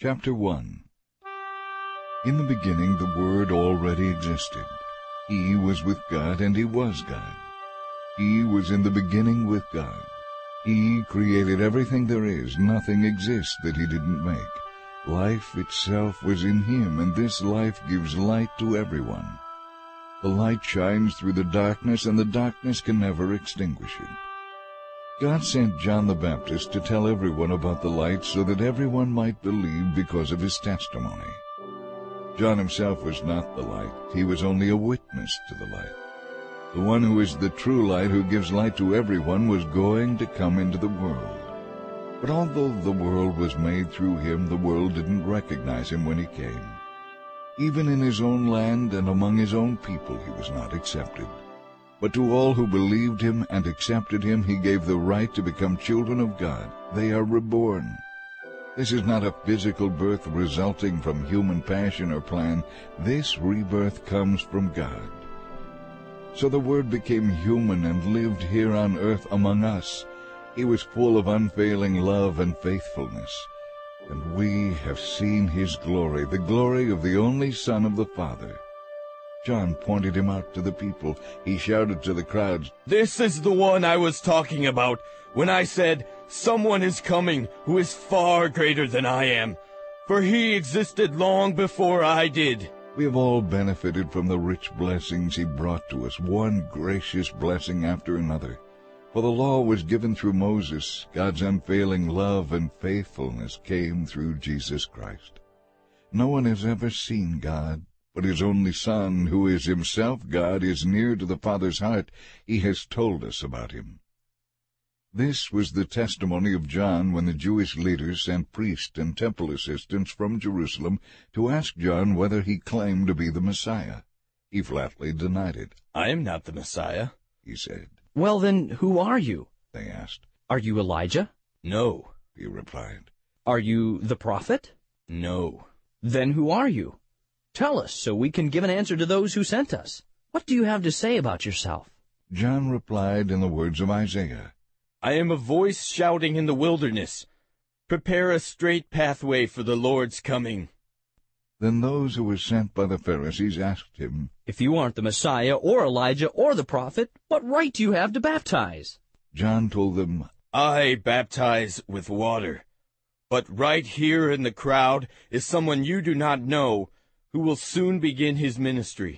Chapter 1. In the beginning the Word already existed. He was with God, and He was God. He was in the beginning with God. He created everything there is. Nothing exists that He didn't make. Life itself was in Him, and this life gives light to everyone. The light shines through the darkness, and the darkness can never extinguish it. God sent John the Baptist to tell everyone about the light so that everyone might believe because of his testimony. John himself was not the light. He was only a witness to the light. The one who is the true light, who gives light to everyone, was going to come into the world. But although the world was made through him, the world didn't recognize him when he came. Even in his own land and among his own people he was not accepted. But to all who believed him and accepted him, he gave the right to become children of God. They are reborn. This is not a physical birth resulting from human passion or plan. This rebirth comes from God. So the Word became human and lived here on earth among us. He was full of unfailing love and faithfulness. And we have seen His glory, the glory of the only Son of the Father. John pointed Him out to the people. He shouted to the crowds, "This is the one I was talking about when I said, 'Someone is coming who is far greater than I am, for He existed long before I did.'" We have all benefited from the rich blessings He brought to us, one gracious blessing after another. For the law was given through Moses. God's unfailing love and faithfulness came through Jesus Christ. No one has ever seen God, but His only Son, who is Himself God, is near to the Father's heart. He has told us about Him. This was the testimony of John when the Jewish leaders sent priests and temple assistants from Jerusalem to ask John whether he claimed to be the Messiah. He flatly denied it. "I am not the Messiah," he said. "Well, then, who are you?" they asked. "Are you Elijah?" "No." He replied. "Are you the prophet?" "No." "Then who are you? Tell us, so we can give an answer to those who sent us. What do you have to say about yourself?" John replied in the words of Isaiah, "I am a voice shouting in the wilderness, 'Prepare a straight pathway for the Lord's coming.'" Then those who were sent by the Pharisees asked him, "If you aren't the Messiah or Elijah or the prophet, what right do you have to baptize?" John told them, "I baptize with water, but right here in the crowd is someone you do not know, who will soon begin his ministry.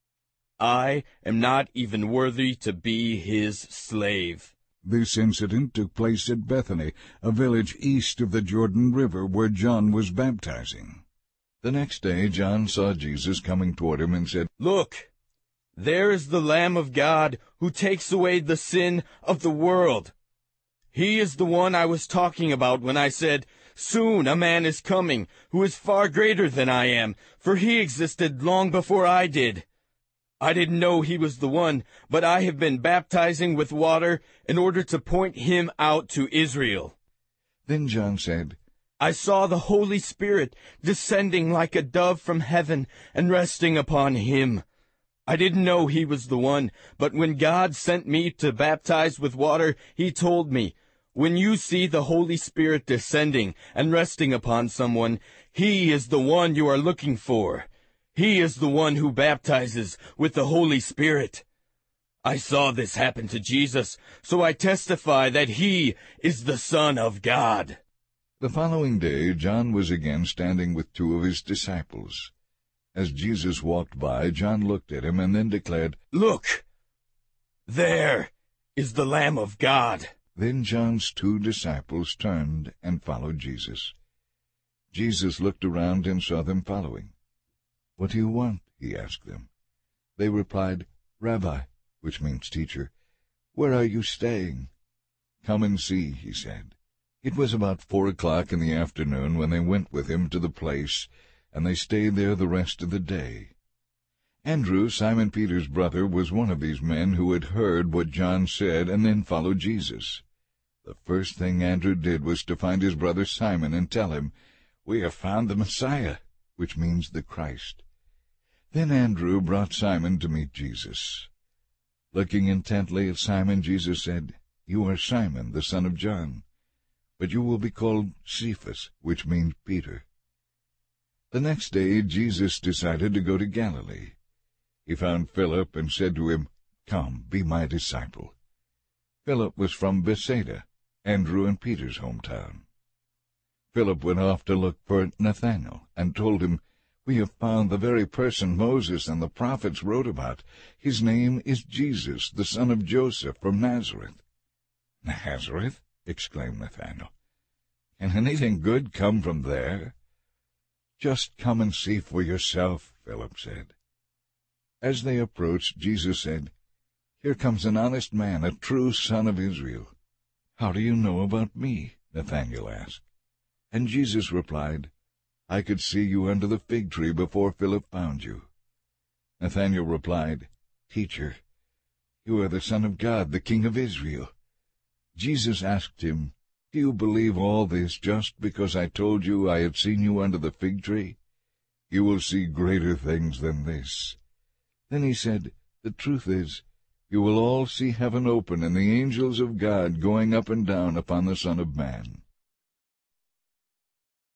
I am not even worthy to be his slave." This incident took place at Bethany, a village east of the Jordan River where John was baptizing. The next day John saw Jesus coming toward him and said, "Look, there is the Lamb of God who takes away the sin of the world. He is the one I was talking about when I said, 'Soon a man is coming who is far greater than I am, for He existed long before I did.' I didn't know He was the one, but I have been baptizing with water in order to point Him out to Israel." Then John said, "I saw the Holy Spirit descending like a dove from heaven and resting upon Him. I didn't know He was the one, but when God sent me to baptize with water, He told me, 'When you see the Holy Spirit descending and resting upon someone, He is the one you are looking for. He is the one who baptizes with the Holy Spirit.' I saw this happen to Jesus, so I testify that He is the Son of God." The following day John was again standing with two of his disciples. As Jesus walked by, John looked at him and then declared, "Look, there is the Lamb of God." Then John's two disciples turned and followed Jesus. Jesus looked around and saw them following. "What do you want?" he asked them. They replied, "Rabbi," which means teacher, "where are you staying?" "Come and see," he said. It was about 4 o'clock in the afternoon when they went with him to the place, and they stayed there the rest of the day. Andrew, Simon Peter's brother, was one of these men who had heard what John said and then followed Jesus. The first thing Andrew did was to find his brother Simon and tell him, "We have found the Messiah," which means the Christ. Then Andrew brought Simon to meet Jesus. Looking intently at Simon, Jesus said, "You are Simon, the son of John, but you will be called Cephas," which means Peter. The next day Jesus decided to go to Galilee. He found Philip and said to him, "Come, be my disciple." Philip was from Bethsaida, Andrew and Peter's hometown. Philip went off to look for Nathanael and told him, "We have found the very person Moses and the prophets wrote about. His name is Jesus, the son of Joseph from Nazareth." "Nazareth?" exclaimed Nathanael. "Can anything good come from there?" "Just come and see for yourself," Philip said. As they approached, Jesus said, "Here comes an honest man, a true son of Israel." "How do you know about me?" Nathanael asked. And Jesus replied, "I could see you under the fig tree before Philip found you." Nathanael replied, "Teacher, you are the Son of God, the King of Israel." Jesus asked him, "Do you believe all this just because I told you I had seen you under the fig tree? You will see greater things than this." Then he said, "The truth is, you will all see heaven open and the angels of God going up and down upon the Son of Man."